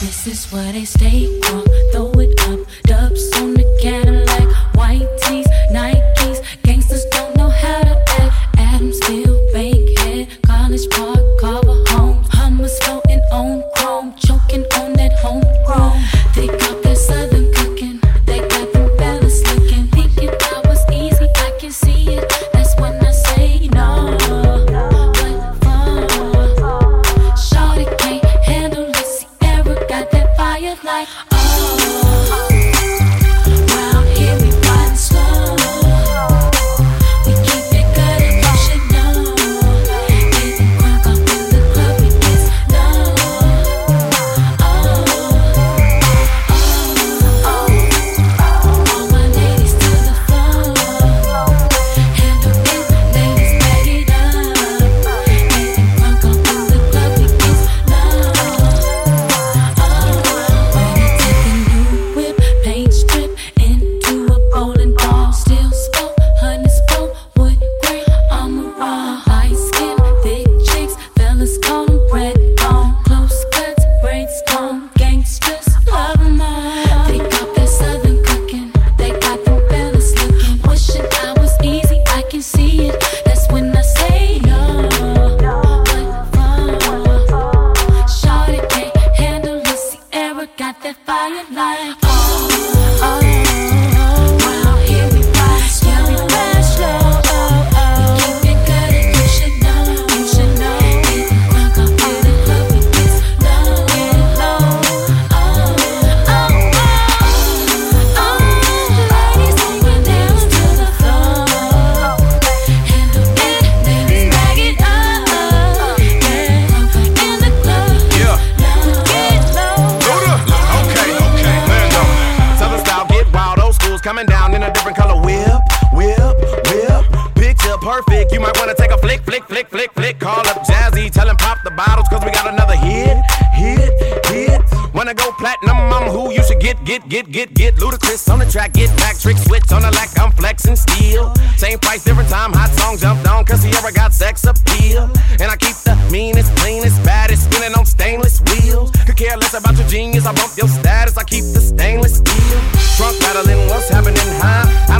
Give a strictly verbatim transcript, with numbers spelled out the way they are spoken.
This is where they stay from. Throw it up, dubs on the Cadillac, white tees, Nikes. Gangsters don't know how to act. Adamsville, Bankhead, College Park, Carver Home. Hummers floating on chrome, choking on that homegrown. They got that southern cooking, they got them fellas looking. Thinking that was easy, I can see it. That's when I say no. What for? Shawty can't handle it. Sierra got that fire like oh. Round here we riding slow. We keep it good and you should know. Getting crunk up in the club, we get low. Oh, oh, oh. All my ladies to the floor. Handle it, ladies, back it up. Getting crunk up in the club, we get low. When you take a new whip, paint strip into a bowling ball. Still spoke, honey spoke, wood grain on the wall. Light skin, thick chicks, fellas call them bread bone. Close cuts, braids gone, gangsters love 'em all. They got that southern cooking, they got them fellas looking. Wishing I was easy, I can see it. That's when I say no. What for? Shawty can't handle it. Sierra got that fire like oh, oh. Round here we ride slow, we ride slow. Oh, oh. We keep it good and you should know, you should know. Getting crunk up in the club, we get low, get low. Oh, oh, oh, oh. Ladies, take it down to the floor. Handle it, ladies, bag it up. Yeah, crunk up in the club, Yeah. low, get low. Okay, okay, man, no. Southern style, get wild, old school's coming down in a different color. Whip, whip, whip. Picture perfect, you might wanna take a flick, flick, flick, flick, flick. Call up Jazzy, tell him pop the bottles, cause we got another hit, hit, hit. Wanna go platinum, I'm who you should get, get, get, get, get. Ludacris on the track, get back, trick switch on the lack, I'm flexing steel. Same price, different time, hot song jumped on, cause Sierra got sex appeal. And I keep the meanest, cleanest, baddest, spinning on stainless wheels. Could care less about your genius, I bump your status, I keep the stainless steel. Trunk rattling, what's happening high?